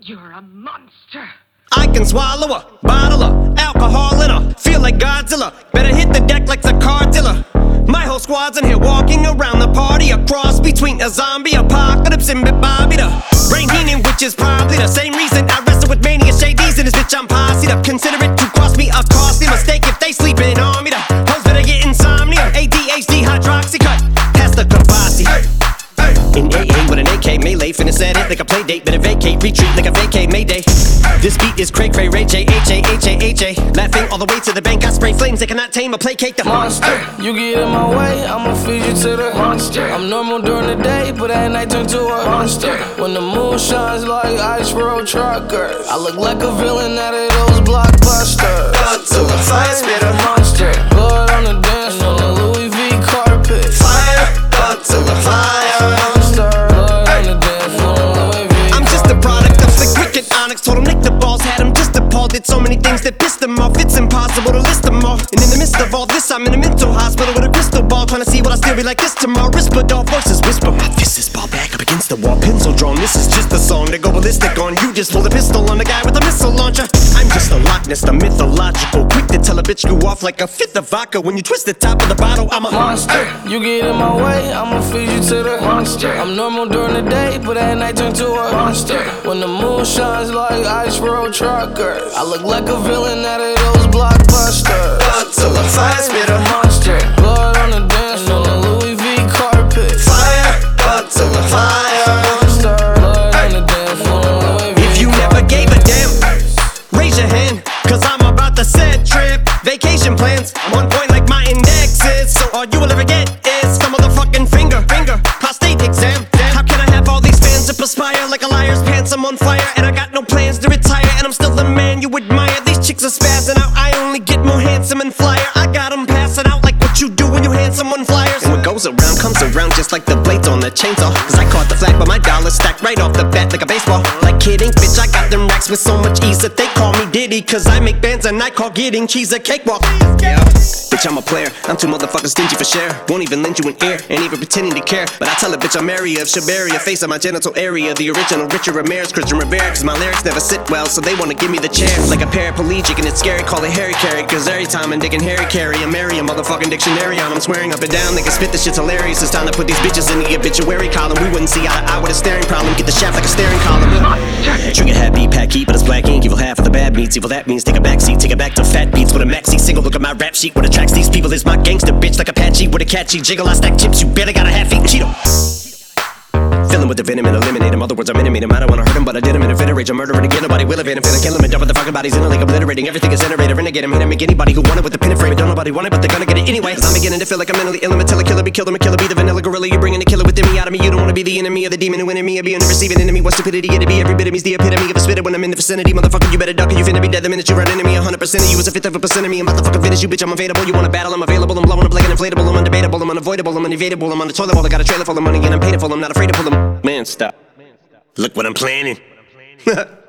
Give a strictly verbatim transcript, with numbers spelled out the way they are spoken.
You're a monster. I can swallow a bottle of alcohol in her. Feel like Godzilla. Better hit the deck like the car dealer. My whole squad's in here walking around the party. A cross between a zombie apocalypse and Bobby the Brain Heenan, which is probably the same reason I wrestle with mania shades in this bitch. I'm posse'd up. Consider it to cost me a costly mistake if they sleeping on me. The hoes better get insomnia. A D H D hydroxy cut. Pass the Kavasi. Hey, hey. In A A with an A K melee, finna set it like a play date. Better vacate, retreat like a vacate Mayday. This beat is cray cray, Ray J, H A, H A, H A. Laughing all the way to the bank, I spray flames. They cannot tame or placate the monster. You get in my way, I'ma feed you to the monster. I'm normal during the day, but at night turn to a monster. When the moon shines like ice road truckers, I look like a villain out of those blockbusters. Blood to the fire, spit a monster. Blood on the dance floor, the Louis V carpet. Fire, blood to the fire. Monster, blood on the dance floor, Louis V. I'm just a product of the cricket onyx. Told him nick the balls, had him just appalled. Did so many things that pissed him off. It's impossible to list them all. And in the midst of all this, I'm in a mental hospital with a crystal ball, trying to see what I still be like this tomorrow. Whisper, dog voices whisper. My fist is ball back up against the wall, pencil drawn. This is just a song to go ballistic on. You just pull the pistol on the guy with a missile launcher. I'm just a Loch Ness, the mythological. Quick to tell a bitch you off like a fifth of vodka. When you twist the top of the bottle, I'm a monster. You get in my way, I'ma feed you to the monster. I'm normal during the day, but at night turn to a monster. When the moon shines like ice road truckers, I look like a villain out of those blockbusters. Blood to the fire, spit a monster. Blood on the dance floor, the Louis V carpet. Fire, blood to the fire. Monster, blood on the dance floor, Louis V. If you never gave a damn, raise your hand, cause I'm about to set trip. Vacation plans, I'm on point like my index is. So all you will ever get is some motherfucking finger, finger, prostate exam. Damn. How can I have all these fans that perspire like a liar's pants? I'm on fire and I got no plans to retire, and I'm still the man you admire. These chicks are spazzing out, I only get more handsome and flyer. I got them passing out like what you do when you hand someone flyers. And what goes around comes around just like the blades on the chainsaw. Cause I caught the flag but my dollar stacked right off the bat like a baseball. Like kidding, bitch, I got them racks with so much ease that they call me Diddy. Cause I make bands and I call getting cheese a cakewalk. Yeah, bitch, I'm a player, I'm too motherfucking stingy for share. Won't even lend you an ear, ain't even pretending to care. But I tell a bitch I'm area of Shabaria, face of my genital area. The original Richard Ramirez, Christian Rivera. Cause my lyrics never sit well, so they wanna give me the chair. Like a paraplegic and it's scary, call it Harry Carry. Cause every time I'm digging Harry Carry, I'm marry a motherfucking dictionary on. I'm swearing up and down, they can spit this shit's hilarious. It's time to put these bitches in the obituary column. We wouldn't see eye to eye with a staring problem. Get the shaft like a staring column. Trigger happy, pack heat, but it's black ink. Evil half of the bad meats, evil that means take a backseat. Take it back to fat beats with a maxi single. Look at my rap sheet, what attracts these people is my gangster bitch like Apache with a catchy jiggle. I stack chips, you better got a half-eaten Cheeto. Fill him with the venom and eliminate him. Other words, I'm intimate him. I don't wanna hurt him, but I did him in a fit of rage. I'm murdering again, nobody will evade him. Finna kill him and dump the fucking bodies in a lake, obliterating everything is iterated. Renegade him, hit him, make anybody who want it with the pin and frame. Don't nobody want it, but they're gonna get it anyway. Cause I'm beginning to feel like I'm mentally ill. I'm a tell a killer, be killed, I'm a killer, be the vanilla gorilla. You're bringing the killer within me out of me. You don't wanna be the enemy of the demon who in me. Or be in the receiving enemy. What stupidity it'd be. Every bit of me's the epitome of a spitter when I'm in the vicinity. Motherfucker, you better duck or you finna be dead the minute you run into me. one hundred percent of you is a fifth of a percent of me. I'm about to fucking finish you, bitch. I'm available. You wanna battle? I'm available. I'm blowing up like an inflatable. I'm undebatable. I'm unavoidable. I'm unevadable. I'm on the toilet bowl. I got a trailer full of money and I'm paid for. I'm not afraid to pull them. Man, stop. Look what I'm planning.